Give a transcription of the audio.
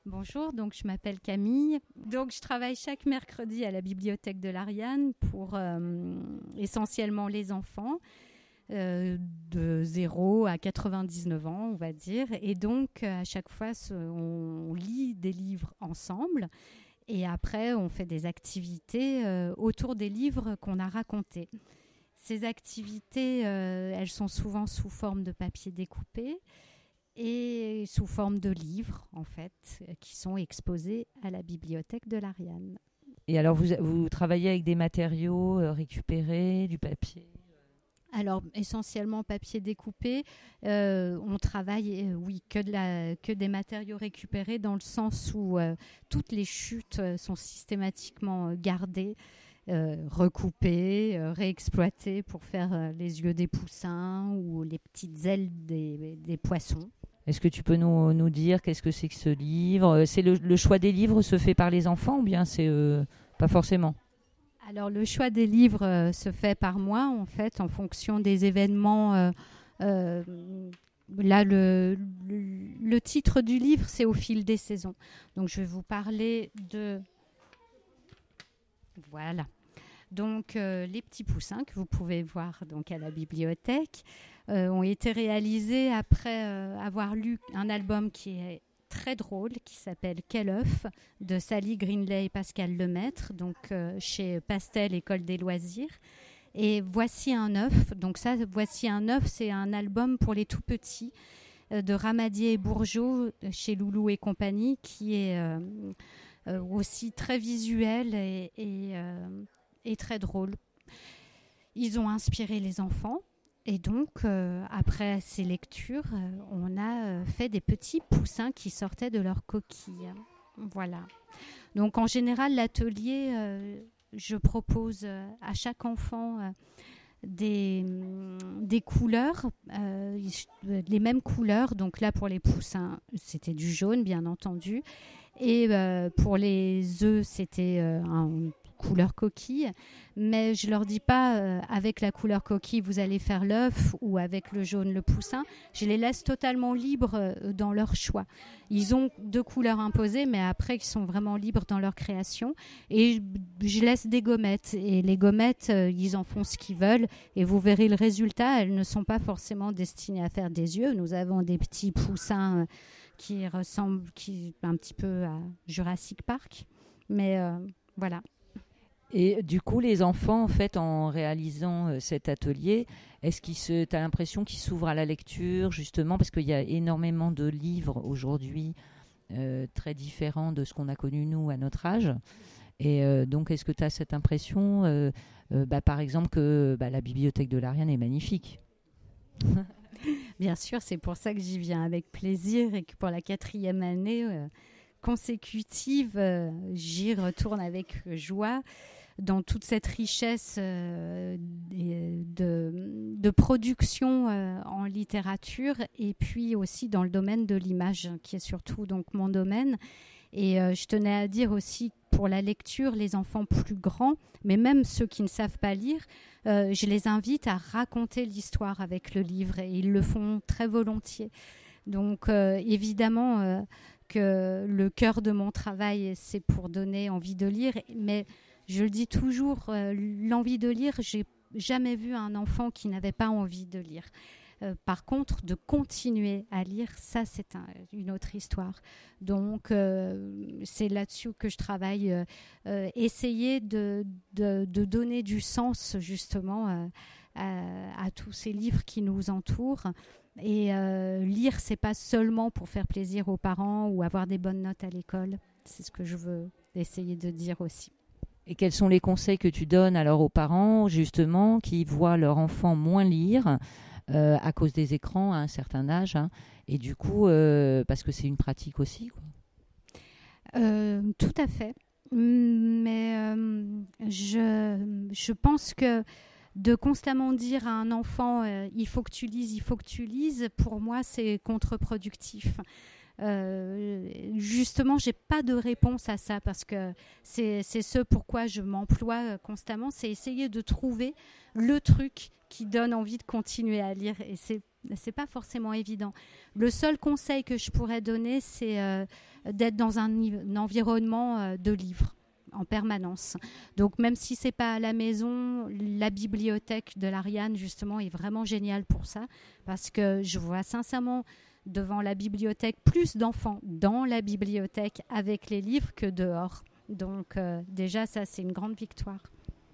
Bonjour, donc je m'appelle Camille. Donc je travaille chaque mercredi à la bibliothèque de l'Ariane pour essentiellement les enfants de 0 à 99 ans, on va dire. Et donc à chaque fois, on lit des livres ensemble et après on fait des activités autour des livres qu'on a racontés. Ces activités, elles sont souvent sous forme de papier découpé et sous forme de livres, en fait, qui sont exposés à la bibliothèque de l'Ariane. Et alors, vous travaillez avec des matériaux récupérés, du papier? Alors, essentiellement papier découpé. On travaille, que des matériaux récupérés dans le sens où toutes les chutes sont systématiquement gardées, recoupées, réexploitées pour faire les yeux des poussins ou les petites ailes des poissons. Est-ce que tu peux nous dire qu'est-ce que c'est que ce livre? C'est le choix des livres se fait par les enfants ou bien c'est pas forcément? Alors, le choix des livres se fait par moi, en fait, en fonction des événements. Là, le titre du livre, c'est Au fil des saisons. Donc, je vais vous parler de... Voilà. Donc, les petits poussins que vous pouvez voir donc, à la bibliothèque ont été réalisés après avoir lu un album qui est très drôle, qui s'appelle Quel œuf, de Sally Greenley et Pascal Lemaître, donc chez Pastel, École des loisirs. Et Voici un œuf. Donc ça, Voici un œuf, c'est un album pour les tout petits de Ramadier et Bourgeot chez Loulou et compagnie, qui est aussi très visuel et très drôle. Ils ont inspiré les enfants. Et donc, après ces lectures, on a fait des petits poussins qui sortaient de leur coquille. Voilà. Donc, en général, l'atelier, je propose à chaque enfant des couleurs, les mêmes couleurs. Donc là, pour les poussins, c'était du jaune, bien entendu. Et pour les œufs, c'était un couleur coquille, mais je leur dis pas avec la couleur coquille vous allez faire l'œuf ou avec le jaune le poussin. Je les laisse totalement libres dans leur choix. Ils ont 2 couleurs imposées, mais après ils sont vraiment libres dans leur création. Et je laisse des gommettes, et les gommettes ils en font ce qu'ils veulent, et vous verrez le résultat. Elles ne sont pas forcément destinées à faire des yeux. Nous avons des petits poussins qui ressemblent un petit peu à Jurassic Park, mais voilà. Et du coup, les enfants, en fait, en réalisant cet atelier, est-ce que tu as l'impression qu'ils s'ouvrent à la lecture, justement, parce qu'il y a énormément de livres aujourd'hui très différents de ce qu'on a connu, nous, à notre âge. Et donc, est-ce que tu as cette impression, par exemple, que la bibliothèque de l'Ariane est magnifique? Bien sûr, c'est pour ça que j'y viens avec plaisir et que pour la 4e année consécutive, j'y retourne avec joie dans toute cette richesse de production en littérature, et puis aussi dans le domaine de l'image, qui est surtout donc mon domaine. Et je tenais à dire aussi, pour la lecture, les enfants plus grands, mais même ceux qui ne savent pas lire, je les invite à raconter l'histoire avec le livre, et ils le font très volontiers. Donc évidemment que le cœur de mon travail, c'est pour donner envie de lire, mais je le dis toujours, l'envie de lire, j'ai jamais vu un enfant qui n'avait pas envie de lire. Par contre, de continuer à lire, ça, c'est une autre histoire. Donc, c'est là-dessus que je travaille. Essayer de donner du sens, justement, à tous ces livres qui nous entourent. Et lire, c'est pas seulement pour faire plaisir aux parents ou avoir des bonnes notes à l'école. C'est ce que je veux essayer de dire aussi. Et quels sont les conseils que tu donnes alors aux parents, justement, qui voient leur enfant moins lire à cause des écrans à un certain âge, hein, et du coup, parce que c'est une pratique aussi, quoi. Tout à fait. Mais je pense que de constamment dire à un enfant il faut que tu lises, pour moi, c'est contre-productif. Justement, j'ai pas de réponse à ça, parce que c'est ce pourquoi je m'emploie constamment, c'est essayer de trouver le truc qui donne envie de continuer à lire, et c'est C'est pas forcément évident. Le seul conseil que je pourrais donner, c'est d'être dans un environnement de livres en permanence. Donc même si c'est pas à la maison, la bibliothèque de l'Ariane justement est vraiment géniale pour ça, parce que je vois sincèrement devant la bibliothèque plus d'enfants dans la bibliothèque avec les livres que dehors. Donc déjà ça c'est une grande victoire.